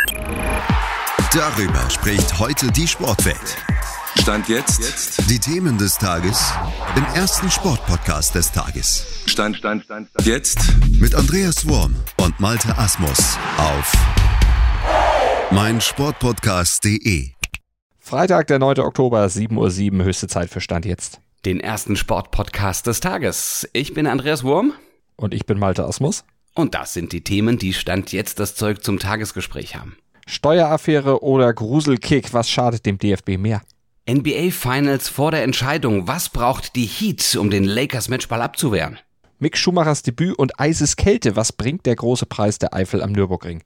Darüber spricht heute die Sportwelt. Stand jetzt. Die Themen des Tages im ersten Sportpodcast des Tages. Stand jetzt. Mit Andreas Worm und Malte Asmus auf meinsportpodcast.de. Freitag, der 9. Oktober, 7:07 Uhr, höchste Zeit für Stand jetzt. Den ersten Sportpodcast des Tages. Ich bin Andreas Worm. Und ich bin Malte Asmus. Und das sind die Themen, die Stand jetzt das Zeug zum Tagesgespräch haben. Steueraffäre oder Gruselkick, was schadet dem DFB mehr? NBA Finals vor der Entscheidung. Was braucht die Heat, um den Lakers-Matchball abzuwehren? Mick Schumachers Debüt und Eiseskälte, was bringt der große Preis der Eifel am Nürburgring?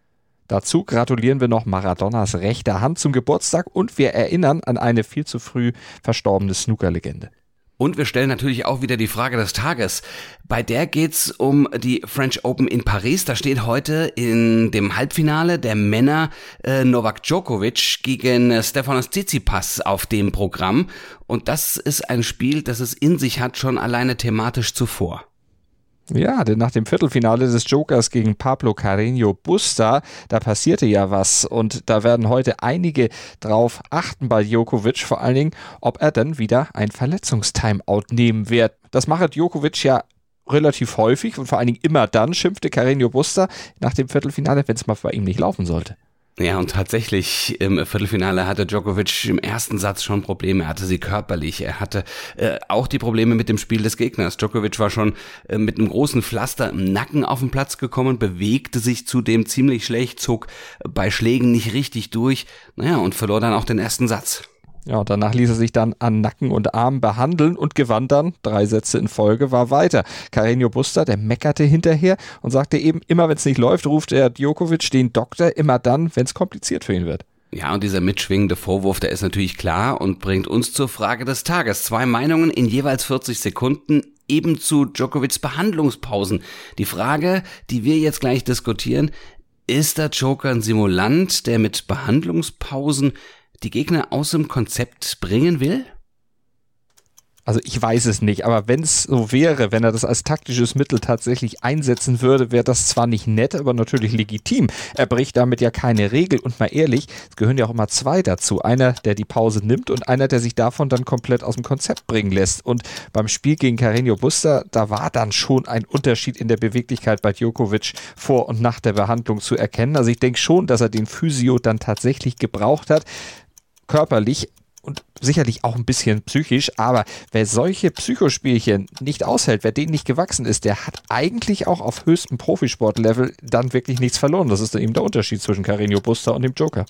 Dazu gratulieren wir noch Maradonas rechter Hand zum Geburtstag und wir erinnern an eine viel zu früh verstorbene Snookerlegende. Und wir stellen natürlich auch wieder die Frage des Tages. Bei der geht's um die French Open in Paris. Da steht heute in dem Halbfinale der Männer Novak Djokovic gegen Stefanos Tsitsipas auf dem Programm. Und das ist ein Spiel, das es in sich hat, schon alleine thematisch zuvor. Ja, denn nach dem Viertelfinale des Jokers gegen Pablo Carreño Busta, da passierte ja was und da werden heute einige drauf achten bei Djokovic, vor allen Dingen, ob er dann wieder ein Verletzungstimeout nehmen wird. Das mache Djokovic ja relativ häufig und vor allen Dingen immer dann, schimpfte Carreño Busta nach dem Viertelfinale, wenn es mal bei ihm nicht laufen sollte. Ja, und tatsächlich im Viertelfinale hatte Djokovic im ersten Satz schon Probleme. Er hatte sie körperlich. Er hatte auch die Probleme mit dem Spiel des Gegners. Djokovic war schon mit einem großen Pflaster im Nacken auf den Platz gekommen, bewegte sich zudem ziemlich schlecht, zog bei Schlägen nicht richtig durch. Naja, und verlor dann auch den ersten Satz. Ja, und danach ließ er sich dann an Nacken und Arm behandeln und gewann dann 3 Sätze in Folge, war weiter. Carreño Busta, der meckerte hinterher und sagte eben, immer wenn es nicht läuft, ruft er Djokovic den Doktor, immer dann, wenn es kompliziert für ihn wird. Ja, und dieser mitschwingende Vorwurf, der ist natürlich klar und bringt uns zur Frage des Tages. 2 Meinungen in jeweils 40 Sekunden, eben zu Djokovics Behandlungspausen. Die Frage, die wir jetzt gleich diskutieren, ist der Joker ein Simulant, der mit Behandlungspausen die Gegner aus dem Konzept bringen will? Also ich weiß es nicht, aber wenn es so wäre, wenn er das als taktisches Mittel tatsächlich einsetzen würde, wäre das zwar nicht nett, aber natürlich legitim. Er bricht damit ja keine Regel und mal ehrlich, es gehören ja auch immer 2 dazu. Einer, der die Pause nimmt und einer, der sich davon dann komplett aus dem Konzept bringen lässt. Und beim Spiel gegen Carreño Busta, da war dann schon ein Unterschied in der Beweglichkeit bei Djokovic vor und nach der Behandlung zu erkennen. Also ich denke schon, dass er den Physio dann tatsächlich gebraucht hat, körperlich und sicherlich auch ein bisschen psychisch, aber wer solche Psychospielchen nicht aushält, wer denen nicht gewachsen ist, der hat eigentlich auch auf höchstem Profisportlevel dann wirklich nichts verloren. Das ist dann eben der Unterschied zwischen Carreño Busta und dem Joker.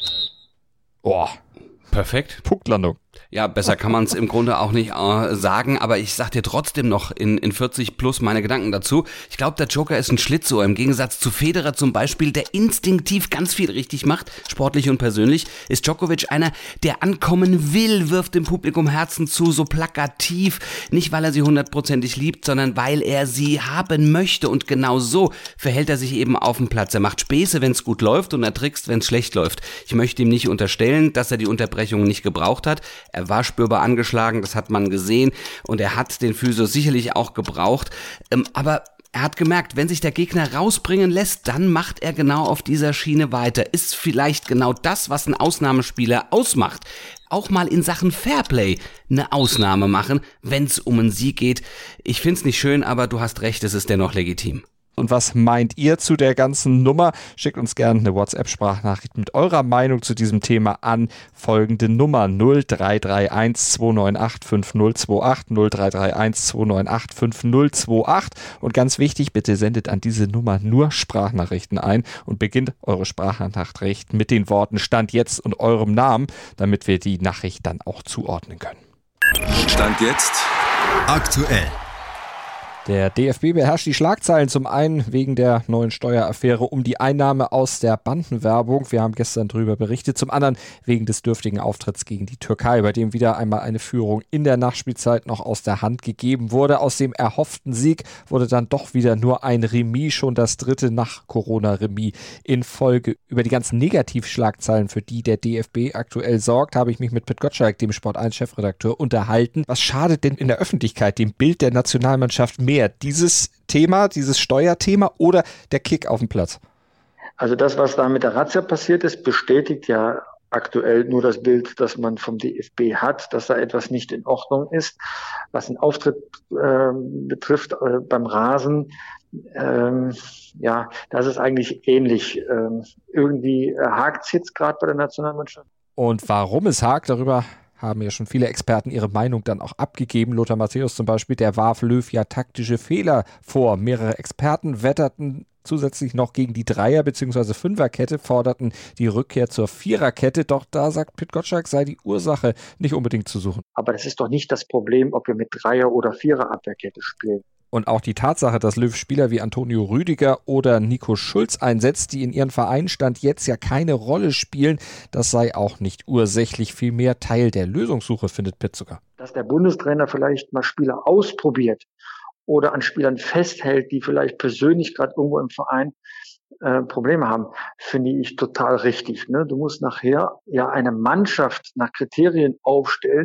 Oh, perfekt. Punktlandung. Ja, besser kann man es im Grunde auch nicht sagen, aber ich sag dir trotzdem noch in 40 plus meine Gedanken dazu. Ich glaube, der Joker ist ein Schlitzohr, im Gegensatz zu Federer zum Beispiel, der instinktiv ganz viel richtig macht, sportlich und persönlich, ist Djokovic einer, der ankommen will, wirft dem Publikum Herzen zu, so plakativ, nicht weil er sie 100%ig liebt, sondern weil er sie haben möchte und genau so verhält er sich eben auf dem Platz. Er macht Späße, wenn es gut läuft und er trickst, wenn es schlecht läuft. Ich möchte ihm nicht unterstellen, dass er die Unterbrechung nicht gebraucht hat. Er war spürbar angeschlagen, das hat man gesehen und er hat den Physio sicherlich auch gebraucht, aber er hat gemerkt, wenn sich der Gegner rausbringen lässt, dann macht er genau auf dieser Schiene weiter. Ist vielleicht genau das, was ein Ausnahmespieler ausmacht. Auch mal in Sachen Fairplay eine Ausnahme machen, wenn es um einen Sieg geht. Ich find's nicht schön, aber du hast recht, es ist dennoch legitim. Und was meint ihr zu der ganzen Nummer? Schickt uns gerne eine WhatsApp-Sprachnachricht mit eurer Meinung zu diesem Thema an folgende Nummer 0331 298 5028 0331 298 5028 und ganz wichtig, bitte sendet an diese Nummer nur Sprachnachrichten ein und beginnt eure Sprachnachricht mit den Worten Stand jetzt und eurem Namen, damit wir die Nachricht dann auch zuordnen können. Stand jetzt Aktuell. Der DFB beherrscht die Schlagzeilen zum einen wegen der neuen Steueraffäre um die Einnahme aus der Bandenwerbung. Wir haben gestern darüber berichtet. Zum anderen wegen des dürftigen Auftritts gegen die Türkei, bei dem wieder einmal eine Führung in der Nachspielzeit noch aus der Hand gegeben wurde. Aus dem erhofften Sieg wurde dann doch wieder nur ein Remis, schon das 3. Nach-Corona-Remis in Folge. Über die ganzen Negativschlagzeilen, für die der DFB aktuell sorgt, habe ich mich mit Pit Gottschalk, dem Sport1-Chefredakteur, unterhalten. Was schadet denn in der Öffentlichkeit dem Bild der Nationalmannschaft mehr? Dieses Thema, dieses Steuerthema oder der Kick auf dem Platz? Also das, was da mit der Razzia passiert ist, bestätigt ja aktuell nur das Bild, das man vom DFB hat, dass da etwas nicht in Ordnung ist. Was den Auftritt betrifft beim Rasen, das ist eigentlich ähnlich. Irgendwie hakt es jetzt gerade bei der Nationalmannschaft. Und warum es hakt, darüber haben ja schon viele Experten ihre Meinung dann auch abgegeben. Lothar Matthäus zum Beispiel, der warf Löw ja taktische Fehler vor. Mehrere Experten wetterten zusätzlich noch gegen die Dreier- bzw. Fünferkette, forderten die Rückkehr zur Viererkette. Doch da sagt Pit Gottschalk, sei die Ursache nicht unbedingt zu suchen. Aber das ist doch nicht das Problem, ob wir mit Dreier- oder Viererabwehrkette spielen. Und auch die Tatsache, dass Löw Spieler wie Antonio Rüdiger oder Nico Schulz einsetzt, die in ihren Vereinen Stand jetzt ja keine Rolle spielen, das sei auch nicht ursächlich, vielmehr Teil der Lösungssuche, findet Pitt sogar. Dass der Bundestrainer vielleicht mal Spieler ausprobiert oder an Spielern festhält, die vielleicht persönlich gerade irgendwo im Verein Probleme haben, finde ich total richtig. Ne? Du musst nachher ja eine Mannschaft nach Kriterien aufstellen,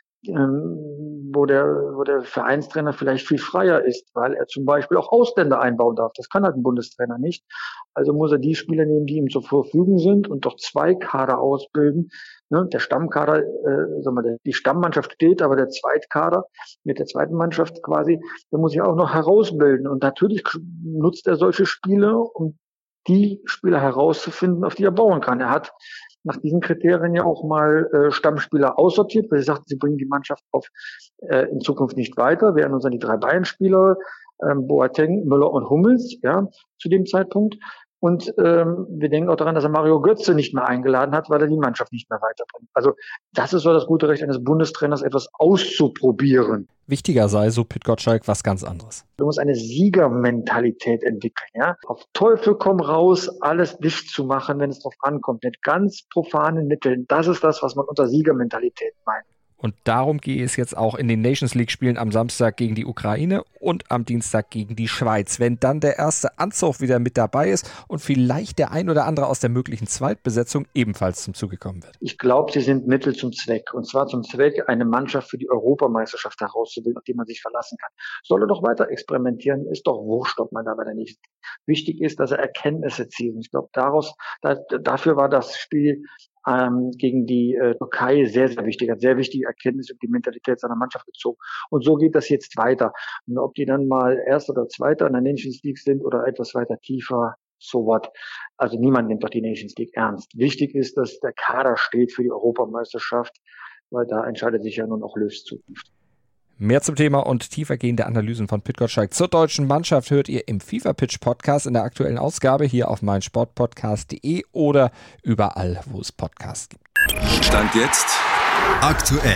wo der Vereinstrainer vielleicht viel freier ist, weil er zum Beispiel auch Ausländer einbauen darf. Das kann halt ein Bundestrainer nicht. Also muss er die Spieler nehmen, die ihm zur Verfügung sind und doch zwei Kader ausbilden. Ne? Der Stammkader, die Stammmannschaft steht, aber der Zweitkader mit der zweiten Mannschaft quasi, der muss sich auch noch herausbilden. Und natürlich nutzt er solche Spiele, um die Spieler herauszufinden, auf die er bauen kann. Er hat nach diesen Kriterien ja auch mal Stammspieler aussortiert, weil sie sagten, sie bringen die Mannschaft in Zukunft nicht weiter. Wir erinnern uns an die 3 Bayern-Spieler, Boateng, Müller und Hummels, ja, zu dem Zeitpunkt. Und wir denken auch daran, dass er Mario Götze nicht mehr eingeladen hat, weil er die Mannschaft nicht mehr weiterbringt. Also das ist so das gute Recht eines Bundestrainers, etwas auszuprobieren. Wichtiger sei, so Pit Gottschalk, was ganz anderes. Du musst eine Siegermentalität entwickeln, ja. Auf Teufel komm raus, alles dicht zu machen, wenn es drauf ankommt, mit ganz profanen Mitteln. Das ist das, was man unter Siegermentalität meint. Und darum gehe es jetzt auch in den Nations League-Spielen am Samstag gegen die Ukraine und am Dienstag gegen die Schweiz. Wenn dann der erste Anzug wieder mit dabei ist und vielleicht der ein oder andere aus der möglichen Zweitbesetzung ebenfalls zum Zuge kommen wird. Ich glaube, sie sind Mittel zum Zweck. Und zwar zum Zweck, eine Mannschaft für die Europameisterschaft herauszubilden, auf die man sich verlassen kann. Soll er doch weiter experimentieren, ist doch wurscht, ob man da bei der nächsten. Wichtig ist, dass er Erkenntnisse zieht. Und ich glaube, dafür war das Spiel gegen die Türkei sehr, sehr wichtig, hat sehr wichtige Erkenntnisse über die Mentalität seiner Mannschaft gezogen. Und so geht das jetzt weiter. Und ob die dann mal Erster oder Zweiter in der Nations League sind oder etwas weiter tiefer, so what. Also niemand nimmt doch die Nations League ernst. Wichtig ist, dass der Kader steht für die Europameisterschaft, weil da entscheidet sich ja nun auch Löws Zukunft. Mehr zum Thema und tiefergehende Analysen von Pit Gottschalk zur deutschen Mannschaft hört ihr im FIFA-Pitch-Podcast in der aktuellen Ausgabe hier auf meinsportpodcast.de oder überall, wo es Podcasts gibt. Stand jetzt Aktuell.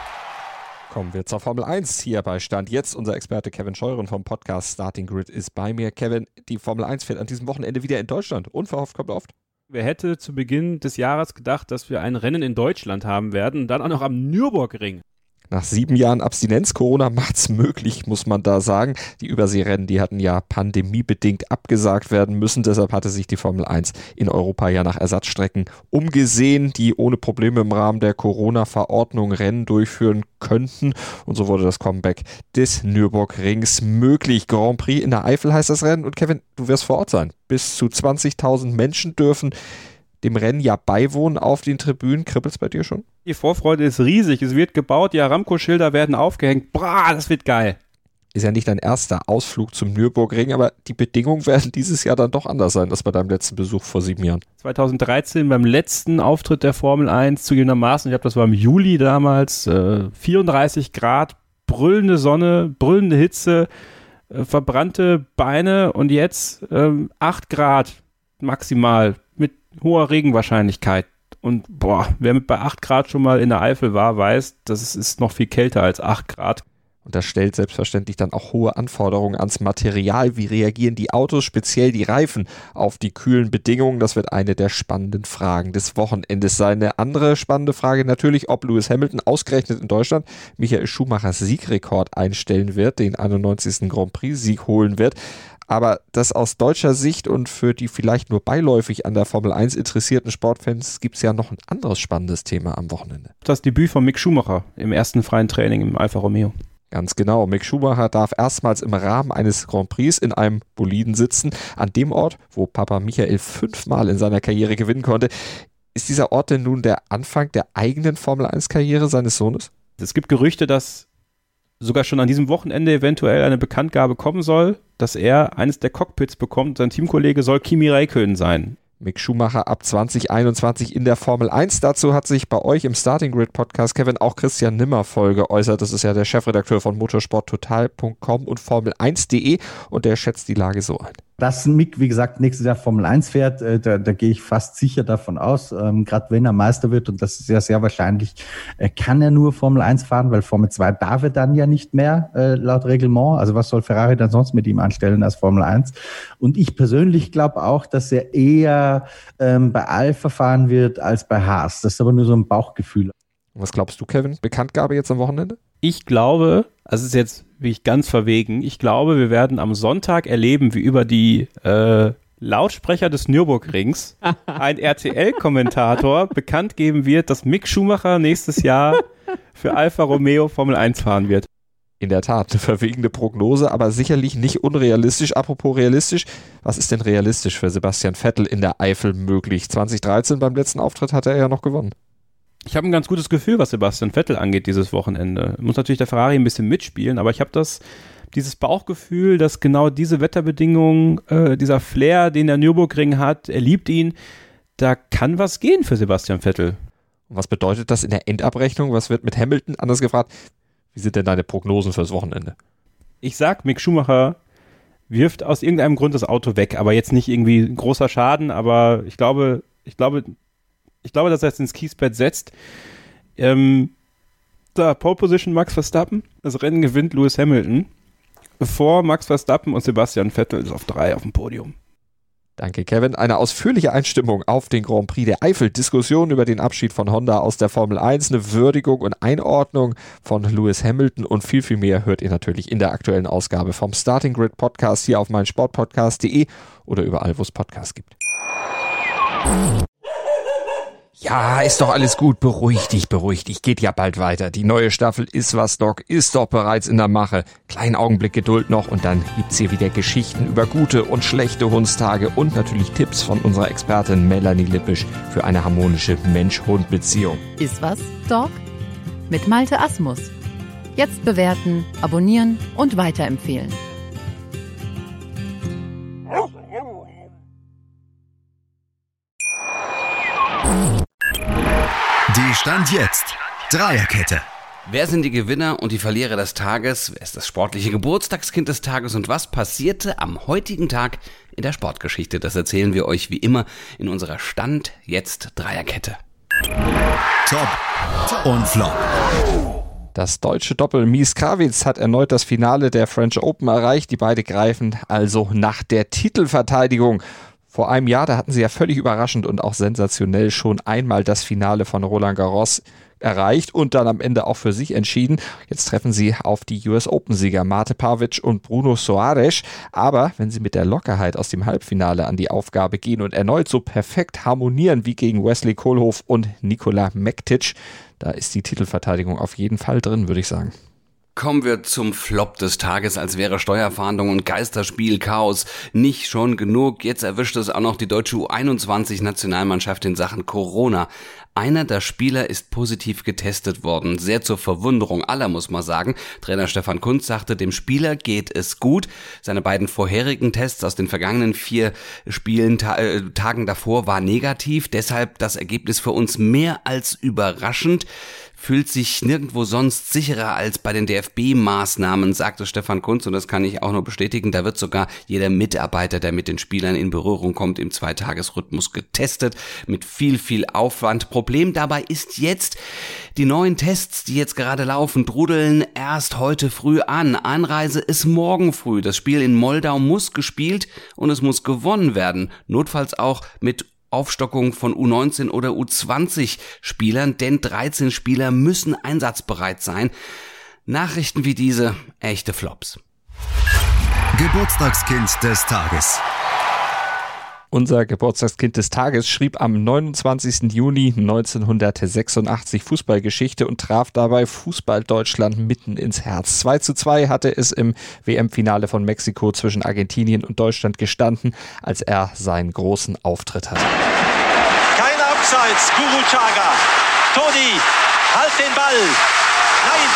Kommen wir zur Formel 1 hier bei Stand jetzt. Unser Experte Kevin Scheuren vom Podcast Starting Grid ist bei mir. Kevin, die Formel 1 fährt an diesem Wochenende wieder in Deutschland. Unverhofft kommt oft. Wer hätte zu Beginn des Jahres gedacht, dass wir ein Rennen in Deutschland haben werden, dann auch noch am Nürburgring. Nach 7 Jahren Abstinenz, Corona macht's möglich, muss man da sagen. Die Überseerennen, die hatten ja pandemiebedingt abgesagt werden müssen. Deshalb hatte sich die Formel 1 in Europa ja nach Ersatzstrecken umgesehen, die ohne Probleme im Rahmen der Corona-Verordnung Rennen durchführen könnten. Und so wurde das Comeback des Nürburgrings möglich. Grand Prix in der Eifel heißt das Rennen. Und Kevin, du wirst vor Ort sein. Bis zu 20.000 Menschen dürfen dem Rennen ja beiwohnen auf den Tribünen. Kribbelt's bei dir schon? Die Vorfreude ist riesig. Es wird gebaut, die Aramco-Schilder werden aufgehängt. Boah, das wird geil. Ist ja nicht dein erster Ausflug zum Nürburgring, aber die Bedingungen werden dieses Jahr dann doch anders sein als bei deinem letzten Besuch vor 7 Jahren. 2013 beim letzten Auftritt der Formel 1 zugegebenermaßen, ich glaube, das war im Juli damals, 34 Grad, brüllende Sonne, brüllende Hitze, verbrannte Beine und jetzt 8 Grad maximal mit hoher Regenwahrscheinlichkeit. Und wer bei 8 Grad schon mal in der Eifel war, weiß, das ist noch viel kälter als 8 Grad. Und das stellt selbstverständlich dann auch hohe Anforderungen ans Material. Wie reagieren die Autos, speziell die Reifen, auf die kühlen Bedingungen? Das wird eine der spannenden Fragen des Wochenendes sein. Eine andere spannende Frage natürlich, ob Lewis Hamilton ausgerechnet in Deutschland Michael Schumachers Siegrekord einstellen wird, den 91. Grand Prix-Sieg holen wird. Aber das aus deutscher Sicht und für die vielleicht nur beiläufig an der Formel 1 interessierten Sportfans gibt es ja noch ein anderes spannendes Thema am Wochenende. Das Debüt von Mick Schumacher im ersten freien Training im Alfa Romeo. Ganz genau. Mick Schumacher darf erstmals im Rahmen eines Grand Prix in einem Boliden sitzen, an dem Ort, wo Papa Michael 5-mal in seiner Karriere gewinnen konnte. Ist dieser Ort denn nun der Anfang der eigenen Formel-1-Karriere seines Sohnes? Es gibt Gerüchte, dass sogar schon an diesem Wochenende eventuell eine Bekanntgabe kommen soll, dass er eines der Cockpits bekommt. Sein Teamkollege soll Kimi Räikkönen sein. Mick Schumacher ab 2021 in der Formel 1. Dazu hat sich bei euch im Starting Grid Podcast, Kevin, auch Christian Nimmervoll geäußert. Das ist ja der Chefredakteur von motorsporttotal.com und Formel1.de und der schätzt die Lage so ein. Dass Mick, wie gesagt, nächstes Jahr Formel 1 fährt, da gehe ich fast sicher davon aus. Gerade wenn er Meister wird, und das ist ja sehr wahrscheinlich, kann er nur Formel 1 fahren, weil Formel 2 darf er dann ja nicht mehr, laut Reglement. Also was soll Ferrari dann sonst mit ihm anstellen als Formel 1? Und ich persönlich glaube auch, dass er eher bei Alpha fahren wird als bei Haas. Das ist aber nur so ein Bauchgefühl. Was glaubst du, Kevin? Bekanntgabe jetzt am Wochenende? Ich glaube, also es ist jetzt wirklich ganz verwegen, ich glaube, wir werden am Sonntag erleben, wie über die Lautsprecher des Nürburgrings ein RTL-Kommentator bekannt geben wird, dass Mick Schumacher nächstes Jahr für Alfa Romeo Formel 1 fahren wird. In der Tat, eine verwegene Prognose, aber sicherlich nicht unrealistisch. Apropos realistisch, was ist denn realistisch für Sebastian Vettel in der Eifel möglich? 2013 beim letzten Auftritt hatte er ja noch gewonnen. Ich habe ein ganz gutes Gefühl, was Sebastian Vettel angeht dieses Wochenende. Muss natürlich der Ferrari ein bisschen mitspielen, aber ich habe dieses Bauchgefühl, dass genau diese Wetterbedingungen, dieser Flair, den der Nürburgring hat, er liebt ihn, da kann was gehen für Sebastian Vettel. Und was bedeutet das in der Endabrechnung? Was wird mit Hamilton? Anders gefragt, wie sind denn deine Prognosen fürs Wochenende? Ich sag, Mick Schumacher wirft aus irgendeinem Grund das Auto weg, aber jetzt nicht irgendwie ein großer Schaden, aber ich glaube, dass er jetzt ins Kiesbett setzt. Da Pole Position Max Verstappen, das Rennen gewinnt Lewis Hamilton. Vor Max Verstappen und Sebastian Vettel ist auf 3 auf dem Podium. Danke, Kevin. Eine ausführliche Einstimmung auf den Grand Prix der Eifel, Diskussion über den Abschied von Honda aus der Formel 1, eine Würdigung und Einordnung von Lewis Hamilton und viel, viel mehr hört ihr natürlich in der aktuellen Ausgabe vom Starting Grid Podcast hier auf meinsportpodcast.de oder überall, wo es Podcasts gibt. Ja, ist doch alles gut. Beruhig dich. Geht ja bald weiter. Die neue Staffel Ist was Doc ist doch bereits in der Mache. Kleinen Augenblick Geduld noch und dann gibt's hier wieder Geschichten über gute und schlechte Hundstage und natürlich Tipps von unserer Expertin Melanie Lippisch für eine harmonische Mensch-Hund-Beziehung. Ist was, Doc? Mit Malte Asmus. Jetzt bewerten, abonnieren und weiterempfehlen. Die Stand jetzt Dreierkette. Wer sind die Gewinner und die Verlierer des Tages? Wer ist das sportliche Geburtstagskind des Tages? Und was passierte am heutigen Tag in der Sportgeschichte? Das erzählen wir euch wie immer in unserer Stand jetzt Dreierkette. Top und Flop. Das deutsche Doppel Mies Krawitz hat erneut das Finale der French Open erreicht. Die beiden greifen also nach der Titelverteidigung. Vor einem Jahr, da hatten sie ja völlig überraschend und auch sensationell schon einmal das Finale von Roland Garros erreicht und dann am Ende auch für sich entschieden. Jetzt treffen sie auf die US Open-Sieger Mate Pavic und Bruno Soares. Aber wenn sie mit der Lockerheit aus dem Halbfinale an die Aufgabe gehen und erneut so perfekt harmonieren wie gegen Wesley Kohlhoff und Nikola Mektic, da ist die Titelverteidigung auf jeden Fall drin, würde ich sagen. Kommen wir zum Flop des Tages, als wäre Steuerfahndung und Geisterspiel Chaos nicht schon genug. Jetzt erwischt es auch noch die deutsche U21-Nationalmannschaft in Sachen Corona. Einer der Spieler ist positiv getestet worden, sehr zur Verwunderung aller, muss man sagen. Trainer Stefan Kuntz sagte, dem Spieler geht es gut. Seine beiden vorherigen Tests aus den vergangenen 4 Spielen, Tagen davor war negativ. Deshalb das Ergebnis für uns mehr als überraschend. Fühlt sich nirgendwo sonst sicherer als bei den DFB-Maßnahmen, sagte Stefan Kuntz, und das kann ich auch nur bestätigen. Da wird sogar jeder Mitarbeiter, der mit den Spielern in Berührung kommt, im 2-Tages-Rhythmus getestet, mit viel Aufwand. Problem dabei ist jetzt, die neuen Tests, die jetzt gerade laufen, trudeln erst heute früh an. Anreise ist morgen früh. Das Spiel in Moldau muss gespielt und es muss gewonnen werden. Notfalls auch mit Aufstockung von U19 oder U20 Spielern, denn 13 Spieler müssen einsatzbereit sein. Nachrichten wie diese, echte Flops. Geburtstagskind des Tages. Unser Geburtstagskind des Tages schrieb am 29. Juni 1986 Fußballgeschichte und traf dabei Fußball-Deutschland mitten ins Herz. 2:2 hatte es im WM-Finale von Mexiko zwischen Argentinien und Deutschland gestanden, als er seinen großen Auftritt hatte. Kein Abseits, Burruchaga. Toni, halt den Ball. Nein!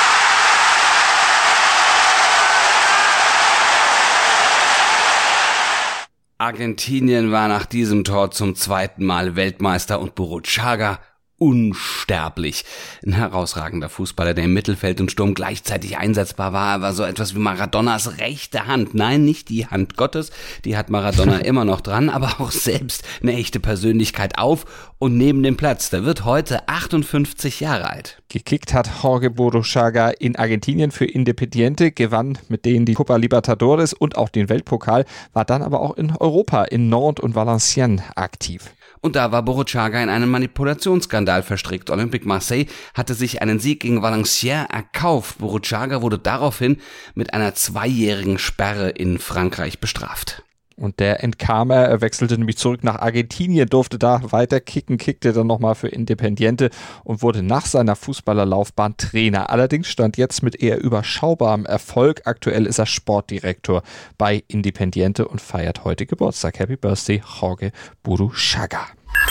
Argentinien war nach diesem Tor zum zweiten Mal Weltmeister und Burruchaga unsterblich. Ein herausragender Fußballer, der im Mittelfeld und Sturm gleichzeitig einsetzbar war. Er war so etwas wie Maradonas rechte Hand. Nein, nicht die Hand Gottes, die hat Maradona immer noch dran, aber auch selbst eine echte Persönlichkeit auf und neben dem Platz. Der wird heute 58 Jahre alt. Gekickt hat Jorge Burruchaga in Argentinien für Independiente, gewann mit denen die Copa Libertadores und auch den Weltpokal, war dann aber auch in Europa, in Nantes und Valenciennes aktiv. Und da war Burruchaga in einen Manipulationsskandal verstrickt. Olympique Marseille hatte sich einen Sieg gegen Valenciennes erkauft. Burruchaga wurde daraufhin mit einer 2-jährigen Sperre in Frankreich bestraft. Und der entkam er wechselte nämlich zurück nach Argentinien, durfte da weiter kicken, kickte dann nochmal für Independiente und wurde nach seiner Fußballerlaufbahn Trainer. Allerdings stand jetzt mit eher überschaubarem Erfolg. Aktuell ist er Sportdirektor bei Independiente und feiert heute Geburtstag. Happy Birthday, Jorge Burruchaga.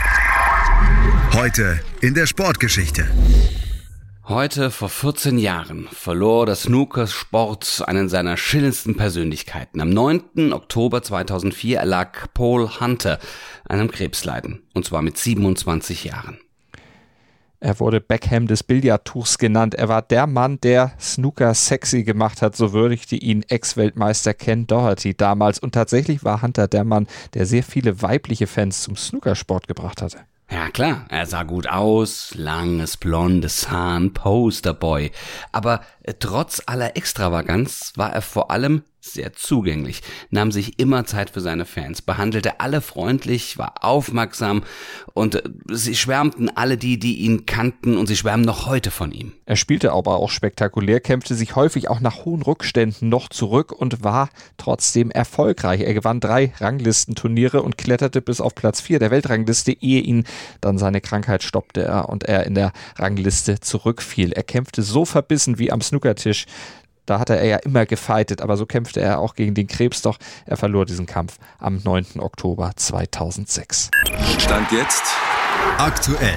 Heute in der Sportgeschichte. Heute vor 14 Jahren verlor der Snookersport einen seiner schillerndsten Persönlichkeiten. Am 9. Oktober 2004 erlag Paul Hunter einem Krebsleiden, und zwar mit 27 Jahren. Er wurde Beckham des Billardtuchs genannt. Er war der Mann, der Snooker sexy gemacht hat, so würdigte ihn Ex-Weltmeister Ken Doherty damals. Und tatsächlich war Hunter der Mann, der sehr viele weibliche Fans zum Snookersport gebracht hatte. Ja klar, er sah gut aus, langes blondes Haar, ein Posterboy. Aber trotz aller Extravaganz war er vor allem sehr zugänglich, nahm sich immer Zeit für seine Fans, behandelte alle freundlich, war aufmerksam und sie schwärmten alle die ihn kannten und sie schwärmen noch heute von ihm. Er spielte aber auch spektakulär, kämpfte sich häufig auch nach hohen Rückständen noch zurück und war trotzdem erfolgreich. Er gewann 3 Ranglistenturniere und kletterte bis auf Platz 4 der Weltrangliste, ehe ihn dann seine Krankheit stoppte und er in der Rangliste zurückfiel. Er kämpfte so verbissen wie am Snookertisch. Da hatte er ja immer gefightet, aber so kämpfte er auch gegen den Krebs, doch er verlor diesen Kampf am 9. Oktober 2006. Stand jetzt Aktuell.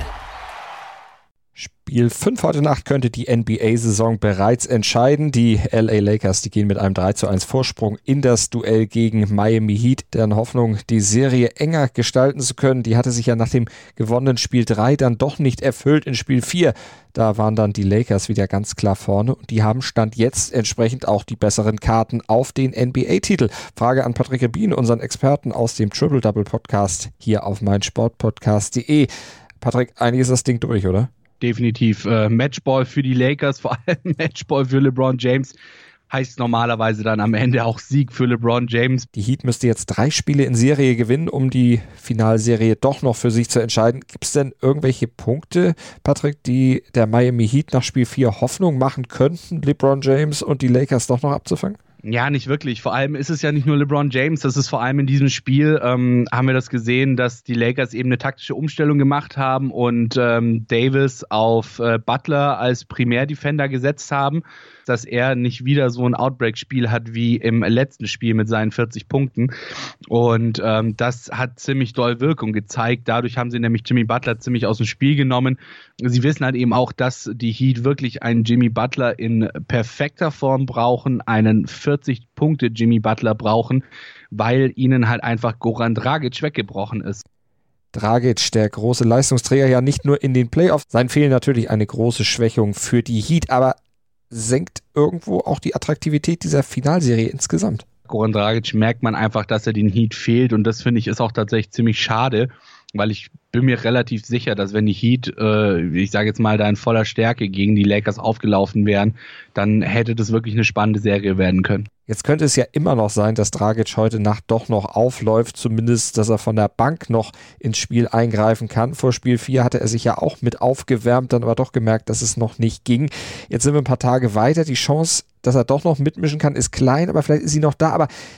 Spiel 5 heute Nacht könnte die NBA-Saison bereits entscheiden. Die LA Lakers, die gehen mit einem 3:1 Vorsprung in das Duell gegen Miami Heat. Deren Hoffnung, die Serie enger gestalten zu können, die hatte sich ja nach dem gewonnenen Spiel 3 dann doch nicht erfüllt in Spiel 4. Da waren dann die Lakers wieder ganz klar vorne und die haben Stand jetzt entsprechend auch die besseren Karten auf den NBA-Titel. Frage an Patrick Rebin, unseren Experten aus dem Triple-Double-Podcast hier auf meinsportpodcast.de. Patrick, eigentlich ist das Ding durch, oder? Definitiv Matchball für die Lakers, vor allem Matchball für LeBron James. Heißt normalerweise dann am Ende auch Sieg für LeBron James. Die Heat müsste jetzt 3 Spiele in Serie gewinnen, um die Finalserie doch noch für sich zu entscheiden. Gibt es denn irgendwelche Punkte, Patrick, die der Miami Heat nach Spiel 4 Hoffnung machen könnten, LeBron James und die Lakers doch noch abzufangen? Ja, nicht wirklich. Vor allem ist es ja nicht nur LeBron James, das ist vor allem in diesem Spiel, haben wir das gesehen, dass die Lakers eben eine taktische Umstellung gemacht haben und Davis auf Butler als Primärdefender gesetzt haben, dass er nicht wieder so ein Outbreak-Spiel hat wie im letzten Spiel mit seinen 40 Punkten. Und das hat ziemlich doll Wirkung gezeigt. Dadurch haben sie nämlich Jimmy Butler ziemlich aus dem Spiel genommen. Sie wissen halt eben auch, dass die Heat wirklich einen Jimmy Butler in perfekter Form brauchen, einen 40-Punkte Jimmy Butler brauchen, weil ihnen halt einfach Goran Dragic weggebrochen ist. Dragic, der große Leistungsträger, ja nicht nur in den Playoffs. Sein Fehlen natürlich eine große Schwächung für die Heat, aber senkt irgendwo auch die Attraktivität dieser Finalserie insgesamt. Goran Dragic merkt man einfach, dass er den Heat fehlt und das finde ich ist auch tatsächlich ziemlich schade, weil ich bin mir relativ sicher, dass wenn die Heat, ich sage jetzt mal, da in voller Stärke gegen die Lakers aufgelaufen wären, dann hätte das wirklich eine spannende Serie werden können. Jetzt könnte es ja immer noch sein, dass Dragic heute Nacht doch noch aufläuft, zumindest, dass er von der Bank noch ins Spiel eingreifen kann. Vor Spiel 4 hatte er sich ja auch mit aufgewärmt, dann aber doch gemerkt, dass es noch nicht ging. Jetzt sind wir ein paar Tage weiter. Die Chance, dass er doch noch mitmischen kann, ist klein, aber vielleicht ist sie noch da. Aber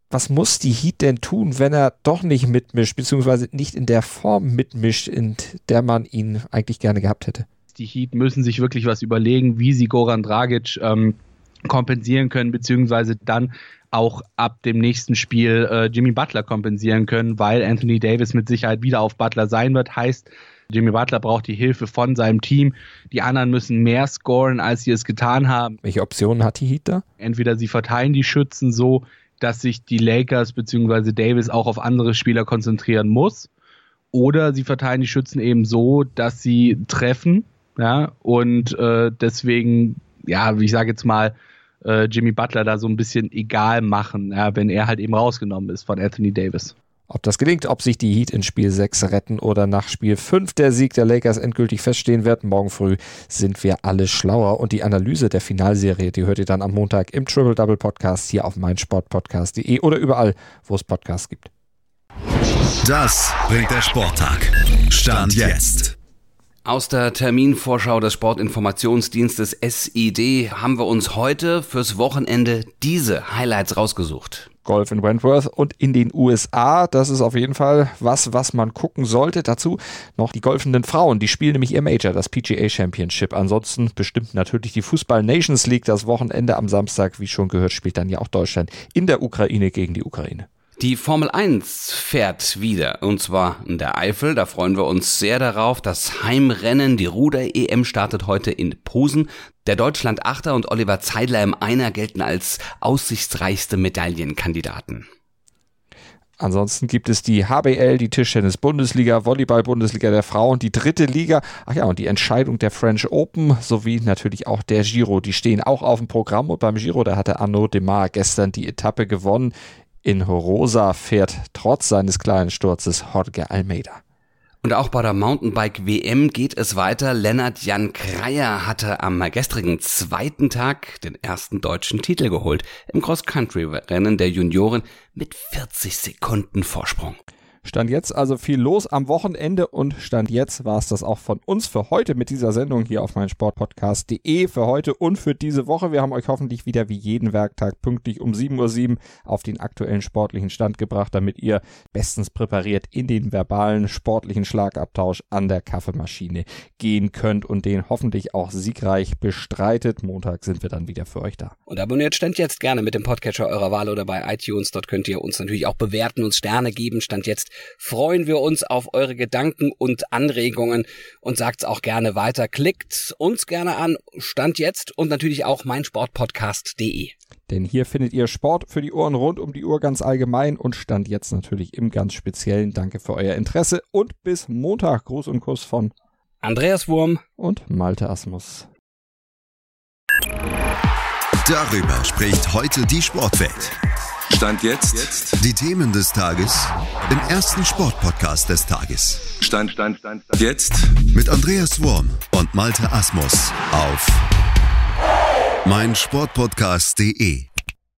was muss die Heat denn tun, wenn er doch nicht mitmischt, beziehungsweise nicht in der Form mitmischt, in der man ihn eigentlich gerne gehabt hätte? Die Heat müssen sich wirklich was überlegen, wie sie Goran Dragic kompensieren können, beziehungsweise dann auch ab dem nächsten Spiel Jimmy Butler kompensieren können, weil Anthony Davis mit Sicherheit wieder auf Butler sein wird. Heißt, Jimmy Butler braucht die Hilfe von seinem Team. Die anderen müssen mehr scoren, als sie es getan haben. Welche Optionen hat die Heat da? Entweder sie verteilen die Schützen so, dass sich die Lakers bzw. Davis auch auf andere Spieler konzentrieren muss, oder sie verteilen die Schützen eben so, dass sie treffen, ja, und deswegen, ja, ich sage jetzt mal, Jimmy Butler da so ein bisschen egal machen, ja, wenn er halt eben rausgenommen ist von Anthony Davis. Ob das gelingt, ob sich die Heat in Spiel 6 retten oder nach Spiel 5 der Sieg der Lakers endgültig feststehen wird, morgen früh sind wir alle schlauer. Und die Analyse der Finalserie, die hört ihr dann am Montag im Triple-Double-Podcast hier auf meinsportpodcast.de oder überall, wo es Podcasts gibt. Das bringt der Sporttag. Stand jetzt. Aus der Terminvorschau des Sportinformationsdienstes SID haben wir uns heute fürs Wochenende diese Highlights rausgesucht. Golf in Wentworth und in den USA, das ist auf jeden Fall was man gucken sollte. Dazu noch die golfenden Frauen, die spielen nämlich ihr Major, das PGA Championship. Ansonsten bestimmt natürlich die Fußball Nations League das Wochenende am Samstag. Wie schon gehört, spielt dann ja auch Deutschland in der Ukraine gegen die Ukraine. Die Formel 1 fährt wieder, und zwar in der Eifel. Da freuen wir uns sehr darauf. Das Heimrennen, die Ruder-EM, startet heute in Posen. Der Deutschland-Achter und Oliver Zeidler im Einer gelten als aussichtsreichste Medaillenkandidaten. Ansonsten gibt es die HBL, die Tischtennis-Bundesliga, Volleyball-Bundesliga der Frauen, die 3. Liga. Ach ja, und die Entscheidung der French Open sowie natürlich auch der Giro. Die stehen auch auf dem Programm. Und beim Giro, da hatte Arnaud Démare gestern die Etappe gewonnen. In Rosa fährt trotz seines kleinen Sturzes Jorge Almeida. Und auch bei der Mountainbike-WM geht es weiter. Lennart Jan Kreier hatte am gestrigen 2. Tag den ersten deutschen Titel geholt. Im Cross-Country-Rennen der Junioren mit 40 Sekunden Vorsprung. Stand jetzt also viel los am Wochenende und Stand jetzt war es das auch von uns für heute mit dieser Sendung hier auf meinsportpodcast.de für heute und für diese Woche. Wir haben euch hoffentlich wieder wie jeden Werktag pünktlich um 7:07 Uhr auf den aktuellen sportlichen Stand gebracht, damit ihr bestens präpariert in den verbalen sportlichen Schlagabtausch an der Kaffeemaschine gehen könnt und den hoffentlich auch siegreich bestreitet. Montag sind wir dann wieder für euch da. Und abonniert Stand jetzt gerne mit dem Podcatcher eurer Wahl oder bei iTunes. Dort könnt ihr uns natürlich auch bewerten, uns Sterne geben. Stand jetzt freuen wir uns auf eure Gedanken und Anregungen und sagt's auch gerne weiter. Klickt uns gerne an, Stand jetzt und natürlich auch meinsportpodcast.de. Denn hier findet ihr Sport für die Ohren rund um die Uhr ganz allgemein und Stand jetzt natürlich im ganz Speziellen. Danke für euer Interesse und bis Montag. Gruß und Kuss von Andreas Wurm und Malte Asmus. Darüber spricht heute die Sportwelt. Stand jetzt. Die Themen des Tages im ersten Sportpodcast des Tages. Stand jetzt. Mit Andreas Wurm und Malte Asmus auf meinsportpodcast.de.